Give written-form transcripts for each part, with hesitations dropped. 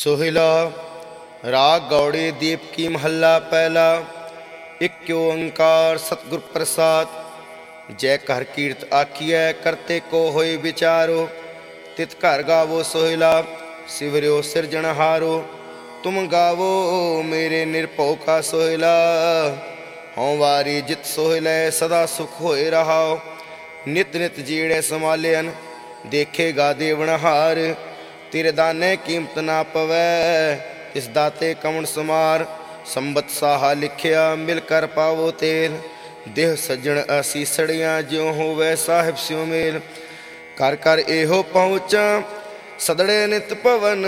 सोहिला। राग गौड़ी दीप की महला पहला। एक ओंकार सतगुर प्रसाद। जय कर कीर्त आखिए करते को होई विचारो। तित घर गावो सोहिला सिवरियो सिरजनहारो। तुम गावो मेरे निरभौ का सोहिला। हों वारी जित सोहिले सदा सुख होए रहाओ। नित नित जीड़े संभालियन देखेगा देवनहार। तेरे दाने कीमत ना पवै इस दाते कमण समार। संबत साहा लिखिया मिल कर पावो तेल। देह सज्जन असीसड़ियाँ ज्यों होवै साहिब स्यों मेल। कर कर एहो पहुँचा सदड़े नित पवन।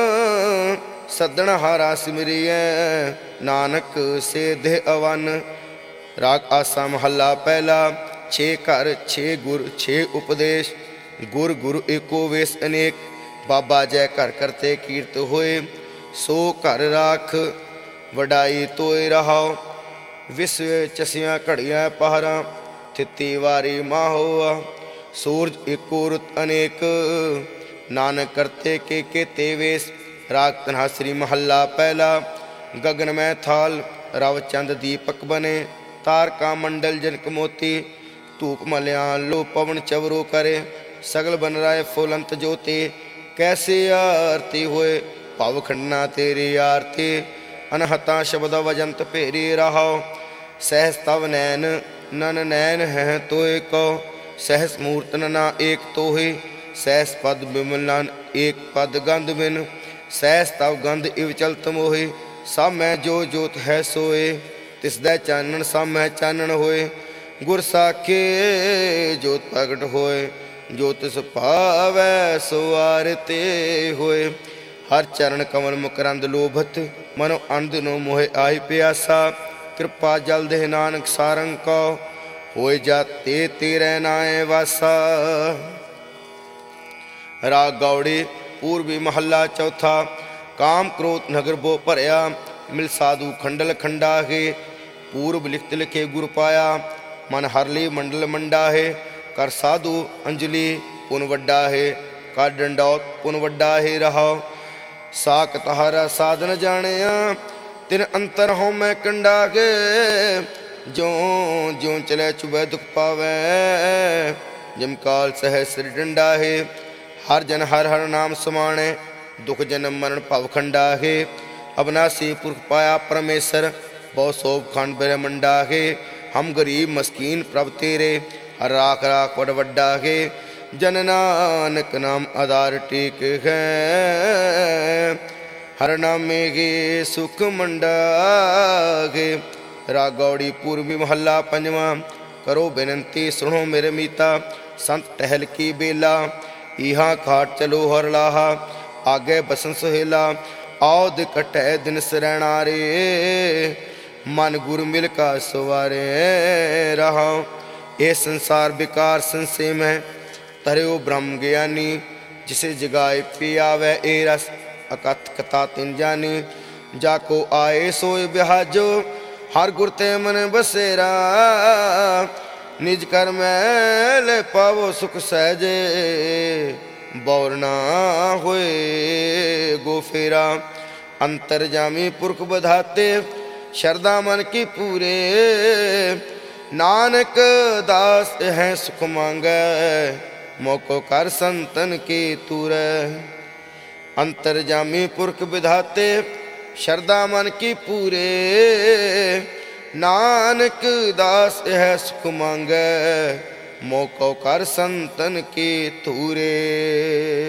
सदन हारा सिमरिय नानक से देह अवन। राग आसा महला पहला। छे घर छे गुर छे उपदेश। गुर गुरु एको वेश अनेक। बाबा जय घर करते कीर्त होए। सो घर राख वडाई तोय रहाओ। विश्व चसियाँ घड़ियाँ पहरा थिती वारी माहोआ। सूरज एको रुत अनेक नानक करते के केते वेश। राग तन्हासरी महला पहला। गगन में थाल रव चंद दीपक बने। तारका मंडल जनक मोती। धूप मल्या लो पवन चवरो करे। सगल बन राय फुलंत ज्योति। कैसे आरती होए भव खंडना तेरी आरती। अनहता शब्द वजंत फेरी रहाओ। सहस तव नैन नन नैन है तोय को। सहस मूर्त नना एक तोहे। सहस पद बिमल नन एक पद गंध बिन। सहस तव गंध इव चलत मोहे। सब मैं जो जोत है सोए। तिसदै चानन सब मैं चानन होए। गुर साखे जोत प्रगट होए। जो तिस पावै सो आरते होए। हर चरण कमल मकरंद लोभत। मनो अंध नो मोहे आहि प्यासा। कृपा जल देह नानक सारंग को। होए जाते तेरे नाए वासा। राग गौड़ी पूर्वी महला चौथा। काम क्रोध नगर बो भरया। मिल साधु खंडल खंडा है। पूर्व लिखत लिखे गुर पाया। मन हरली मंडल मंडा है। कर साधु अंजलि पुन वड्डा है। कर डंडौत पुन वड्डा है रहाओ। साक तहारा साधन जानिया। तिन अंतर हो मैं कंडा के। ज्यों ज्यों चले चुबे दुख पावै। जमकाल सह सिर डंडा है। हर जन हर हर नाम समाणे। दुख जन्म मरण भव खंडा है। अविनाशी पुरख पाया परमेश्वर। बहु सोभ खंड ब्रह्मंडा है। हम गरीब मस्कीन प्रभ तेरे। हर राख राख वड वड्डा है। जन नानक नाम आधार टेक है। हर नामे गे सुख मंडा गे। राग गौड़ी पूर्वी महला पंजवा। करो बेनती सुनो मेरे मीता। संत टहल की बेला। इहा खाट चलो हर लाहा। आगे बसन सुहेला। औद कटै दिन सरैणा रे। मन गुर मिल का सवारे रहा। ये संसार विकार संशय में तरियो ब्रह्म ज्ञानी। जिसे जगाए पियावै ए रस अकथ कथा तिन जानी। जाको आए सोए बिहाजो। हर गुर ते मन बसेरा। निज कर मैल पावो सुख सहजे। बौर ना होए गो फेरा। अंतर जामी पुरख बधाते। शरदा मन की पूरे। नानक दास है सुख मांगै। मोको कर संतन की तूरै। अंतर जामी पुरख विधाते। शरदा मन की पूरे। नानक दास है सुख मांगै। मोको कर संतन की तूरे।